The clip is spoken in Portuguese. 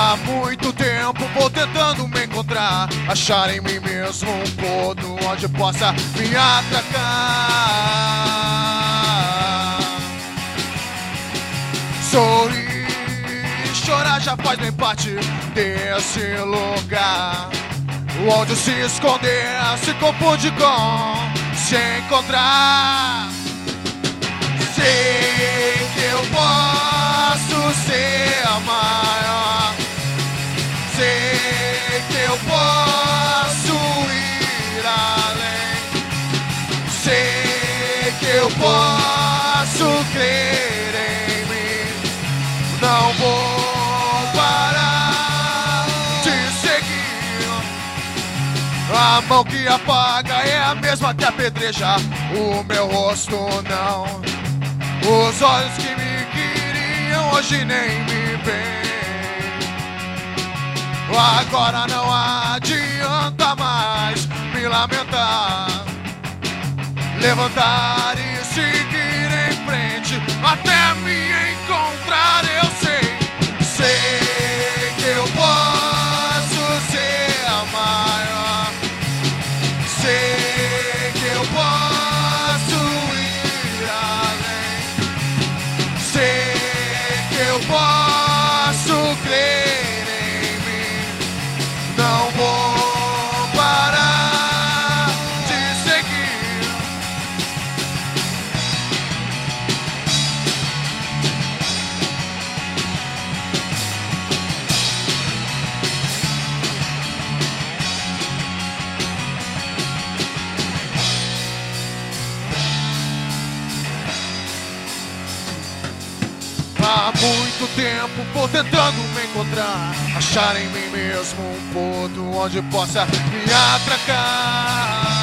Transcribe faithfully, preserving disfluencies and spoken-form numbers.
Há muito tempo vou tentando me encontrar, achar em mim mesmo um ponto onde possa me atracar. Sorrir e chorar já faz bem parte desse lugar, onde se esconder se confunde com se encontrar. Sei que eu posso ser maior, sei que eu posso ir além, sei que eu posso crer em mim. Não vou parar de seguir. A mão que apaga é a mesma que apedreja o meu rosto, não. Os olhos que me queriam hoje nem me veem. Agora não adianta mais me lamentar, levantar e seguir em frente até me encontrar. Eu sei, sei que eu posso ser maior, sei que eu posso ir além, sei que eu posso crer em mim. Não vou parar de seguir. Há muito tempo vou tentando me encontrar, achar em mim mesmo um ponto onde possa me atracar.